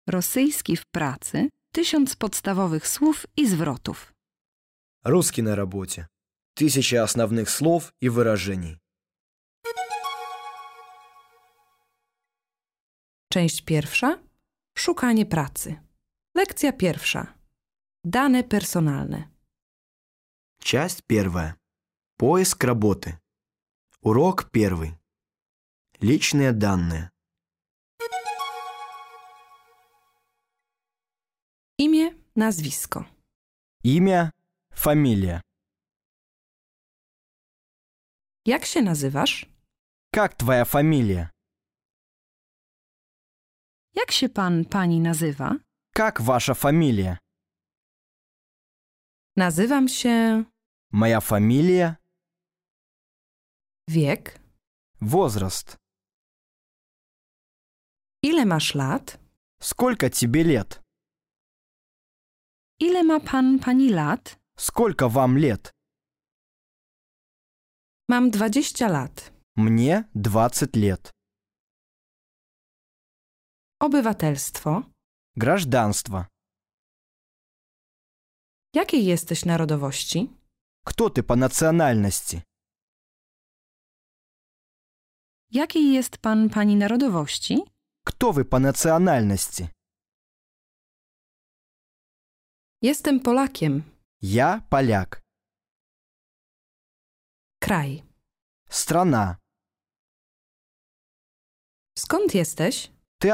Rosyjski w pracy 1000 podstawowych słów i zwrotów. Русский на работе. 1000 основных слов и выражений. Część pierwsza. Szukanie pracy. Lekcja pierwsza. Dane personalne. Часть первая. Поиск работы. Урок первый. Личные данные. Imię, nazwisko. Имя, фамилия. Jak się nazywasz? Как твоя фамилия? Jak się pani nazywa? Как ваша фамилия? Nazywam się... Моя фамилия. Wiek. Возраст. Ile masz lat? Сколько тебе лет? Ile ma pani lat? Сколько вам лет? Mam 20 lat. Мне 20 лет. Obywatelstwo. Гражданство. Jakiej jesteś narodowości? Кто ты по национальности? Jakiej jest pani narodowości? Кто вы по национальности? Jestem Polakiem. Я поляк. Kraj. Страна. Skąd jesteś?